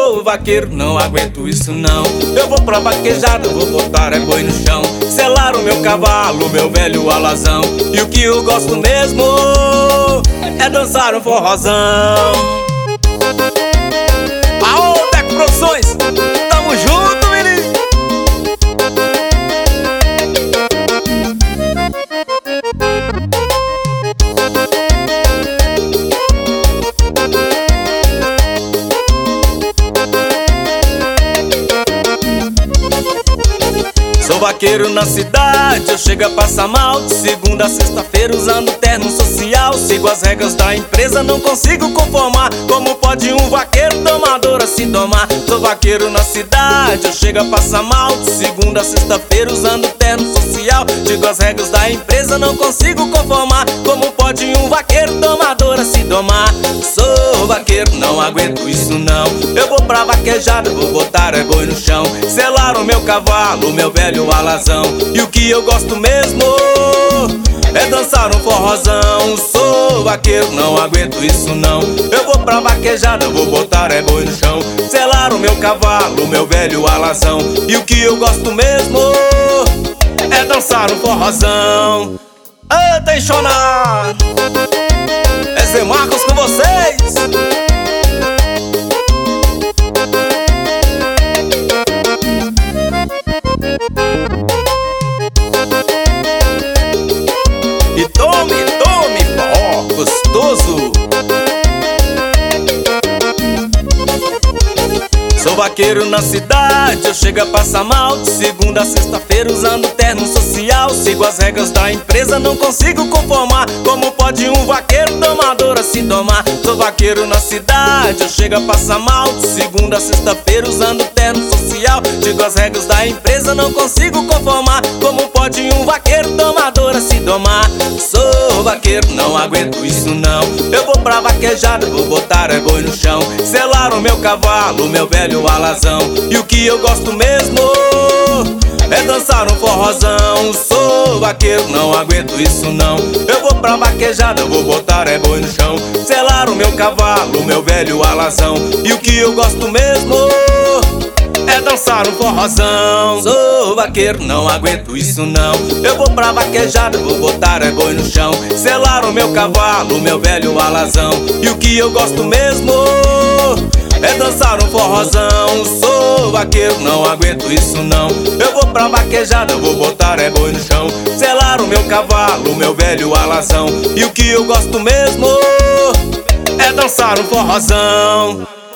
Sou vaqueiro, não aguento isso não. Eu vou pra vaquejada, vou botar é boi no chão, selar o meu cavalo, meu velho alazão. E o que eu gosto mesmo é dançar um forrozão. Aô, Deco Produções, tamo junto, menino. Sou vaqueiro na cidade, eu chego a passar mal de segunda a sexta-feira usando terno social. Sigo as regras da empresa, não consigo conformar. Como pode um vaqueiro domador assim domar? Sou vaqueiro na cidade, eu chego a passar mal de segunda a sexta-feira usando terno social. Sigo as regras da empresa, não consigo conformar. Como pode um vaqueiro domador assim domar? Sou vaqueiro, não aguento isso não. Eu vou pra vaquejada, vou botar é boi no chão, selar o meu cavalo, meu velho alazão. E o que eu gosto mesmo é dançar um forrozão. Sou vaqueiro, não aguento isso não. Eu vou pra vaquejada, vou botar é boi no chão, selar o meu cavalo, meu velho alazão. E o que eu gosto mesmo é dançar um forrozão. Atencionar, é Zé Marcos com vocês. E tome, forró gostoso. Sou vaqueiro na cidade, eu chego a passar mal de segunda a sexta-feira usando terno social. Sigo as regras da empresa, não consigo conformar. Como pode um vaqueiro domador assim domar? Sou vaqueiro na cidade, eu chego a passar mal de segunda a sexta-feira usando terno social. Sigo as regras da empresa, não consigo conformar. Como pode um vaqueiro domador assim domar? Sou vaqueiro, não aguento isso não. Eu vou pra vaquejada, vou botar é boi no chão, selar o meu cavalo, meu velho alazão. E o que eu gosto mesmo é dançar um forrozão. Sou vaqueiro, não aguento isso não. Eu vou pra vaquejada, vou botar é boi no chão, selar o meu cavalo, meu velho alazão. E o que eu gosto mesmo é dançar um forrozão. Sou vaqueiro, não aguento isso não. Eu vou pra vaquejada, vou botar é boi no chão, selar o meu cavalo, meu velho alazão. E o que eu gosto mesmo é dançar um forrozão. Sou vaqueiro, não aguento isso não. Eu vou pra vaquejada, vou botar é boi no chão, selar o meu cavalo, meu velho alazão. E o que eu gosto mesmo é dançar um forrozão.